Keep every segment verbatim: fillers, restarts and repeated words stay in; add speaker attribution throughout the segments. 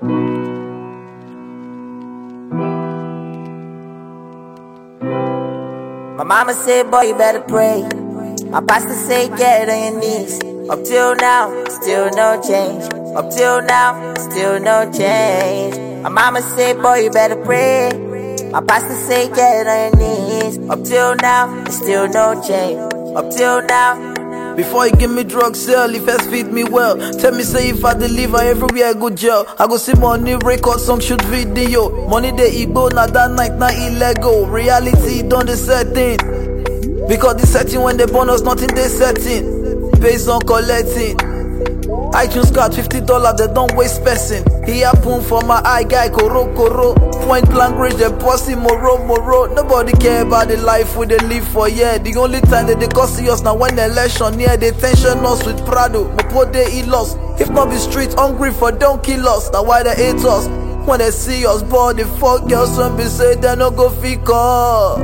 Speaker 1: My mama said, boy, you better pray. My pastor said, get on your knees. Up till now, still no change. Up till now, still no change. My mama said, boy, you better pray. My pastor said, get on your knees. Up till now, still no change. Up till now.
Speaker 2: Before you give me drugs, sell, if first feed me well. Tell me say if I deliver everywhere I go jail. I go see money, record song, shoot video. Money they Igbo, na that night, na illegal. Reality done the setting. Because the setting when they bonus, nothing they setting. Based on collecting. iTunes card fifty dollars, they don't waste person. He happen for my eye guy, koro koro. Point blank range, they pussy moro moro. Nobody care about the life we they live for, yeah. The only time that they cost us now when the election near, they tension us with Prado. Mopo they eat lost. If not be street hungry for don't kill us. Now why they hate us? When they see us bored, they fuck girls and be say they no go fake up.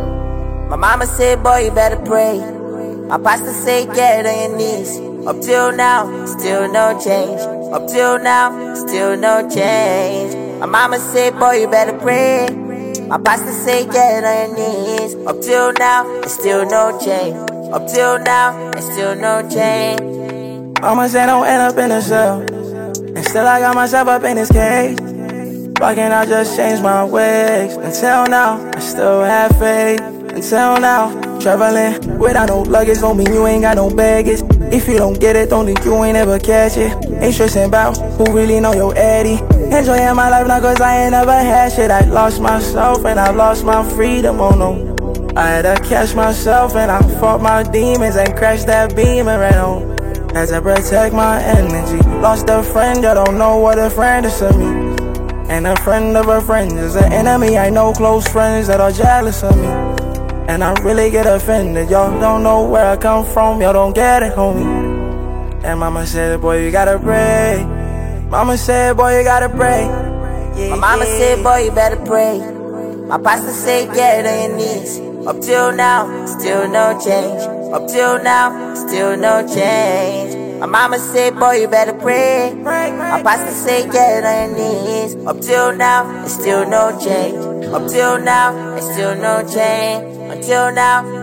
Speaker 1: My mama said, boy, you better pray. My pastor said, get on your knees. Up till now, still no change. Up till now, still no change. My mama said, boy, you better pray. My pastor said, get on your knees. Up till now, still no change. Up till now, still no change.
Speaker 3: Mama said, don't end up in a cell. And still I got myself up in this cage. Why can't I just change my ways? Until now, I still have faith. Until now, traveling without no luggage don't mean you ain't got no baggage. If you don't get it, don't think you ain't ever catch it. Ain't stressing about who really know your Eddie. Enjoying my life now cause I ain't never had shit. I lost myself and I lost my freedom, oh no. I had to catch myself and I fought my demons and crashed that beam and ran home. Had to protect my energy. Lost a friend, you don't know what a friend is to me. And a friend of a friend is an enemy. I know close friends that are jealous of me. And I really get offended, y'all don't know where I come from, y'all don't get it, homie. And mama said, boy, you gotta pray. Mama said, boy, you gotta pray.
Speaker 1: Yeah, my mama yeah. said, boy, you better pray. My pastor said, get on your knees. Up till now, still no change. Up till now, still no change. My mama said, boy, you better pray. My pastor said, get on your knees. Up till now, still no change. Up till now, still no change. Until now.